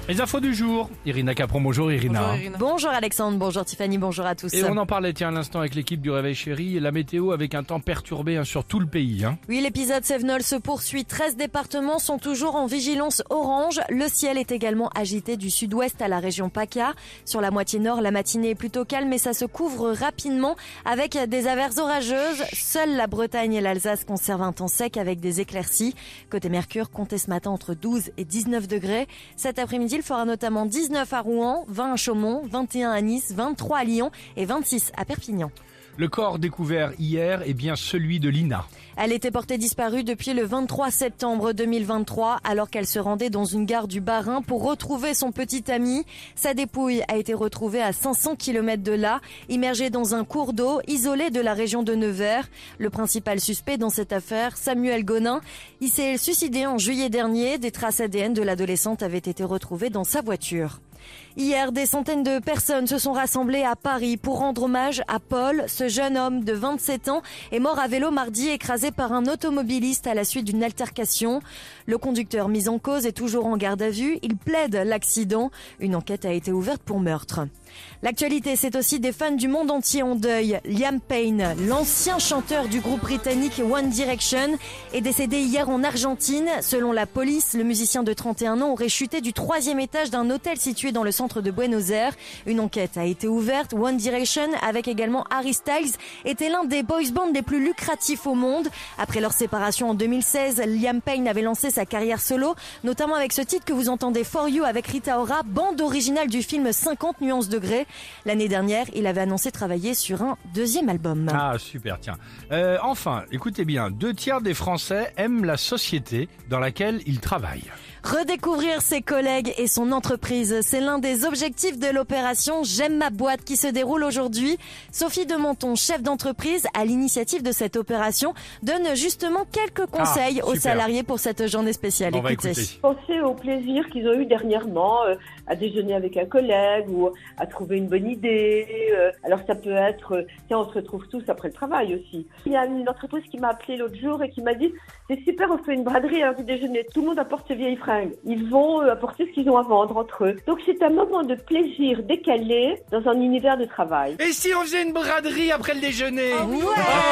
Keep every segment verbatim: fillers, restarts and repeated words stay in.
Les infos du jour. Irina Capron, bonjour Irina. Bonjour, Irina. Bonjour Alexandre, bonjour Tiffany, bonjour à tous. Et on en parlait tiens à l'instant avec l'équipe du Réveil Chéri. La météo avec un temps perturbé hein, sur tout le pays. Hein. Oui, l'épisode Cévenol se poursuit. treize départements sont toujours en vigilance orange. Le ciel est également agité du sud-ouest à la région PACA. Sur la moitié nord, la matinée est plutôt calme, mais ça se couvre rapidement avec des averses orageuses. Seule la Bretagne et l'Alsace conservent un temps sec avec des éclaircies. Côté Mercure, comptez ce matin entre douze et dix-neuf degrés. Cet après-midi, il fera notamment dix-neuf à Rouen, vingt à Chaumont, vingt et un à Nice, vingt-trois à Lyon et vingt-six à Perpignan. Le corps découvert hier est bien celui de Lina. Elle était portée disparue depuis le vingt-trois septembre deux mille vingt-trois alors qu'elle se rendait dans une gare du Bas-Rhin pour retrouver son petit ami. Sa dépouille a été retrouvée à cinq cents kilomètres de là, immergée dans un cours d'eau isolé de la région de Nevers. Le principal suspect dans cette affaire, Samuel Gonin, il s'est suicidé en juillet dernier. Des traces A D N de l'adolescente avaient été retrouvées dans sa voiture. Hier, des centaines de personnes se sont rassemblées à Paris pour rendre hommage à Paul. Ce jeune homme de vingt-sept ans est mort à vélo mardi, écrasé par un automobiliste à la suite d'une altercation. Le conducteur mis en cause est toujours en garde à vue. Il plaide l'accident. Une enquête a été ouverte pour meurtre. L'actualité, c'est aussi des fans du monde entier en deuil. Liam Payne, l'ancien chanteur du groupe britannique One Direction, est décédé hier en Argentine. Selon la police, le musicien de trente et un ans aurait chuté du troisième étage d'un hôtel situé dans le centre de Buenos Aires. Une enquête a été ouverte. One Direction, avec également Harry Styles, était l'un des boys bands les plus lucratifs au monde. Après leur séparation en deux mille seize, Liam Payne avait lancé sa carrière solo, notamment avec ce titre que vous entendez, For You, avec Rita Ora, bande originale du film cinquante nuances degrés. L'année dernière, il avait annoncé travailler sur un deuxième album. Ah super, tiens. Euh, enfin, écoutez bien, deux tiers des Français aiment la société dans laquelle ils travaillent. Redécouvrir ses collègues et son entreprise, c'est l'un des objectifs de l'opération J'aime ma boîte qui se déroule aujourd'hui. Sophie de Menton, chef d'entreprise, à l'initiative de cette opération, donne justement quelques conseils ah, aux salariés pour cette journée spéciale. On Écoutez. Pensez au plaisir qu'ils ont eu dernièrement euh, à déjeuner avec un collègue ou à trouver une bonne idée. Euh, alors ça peut être, euh, tiens, on se retrouve tous après le travail aussi. Il y a une entreprise qui m'a appelé l'autre jour et qui m'a dit c'est super, on fait une braderie à l'heure du déjeuner. Tout le monde apporte ses vieilles fringues. Ils vont euh, apporter ce qu'ils ont à vendre entre eux. Donc c'est un moment de plaisir décalé dans un univers de travail. Et si on faisait une braderie après le déjeuner? Oh, ouais.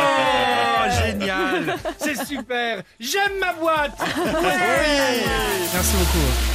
Oh, génial. C'est super. J'aime ma boîte. Ouais. Merci beaucoup.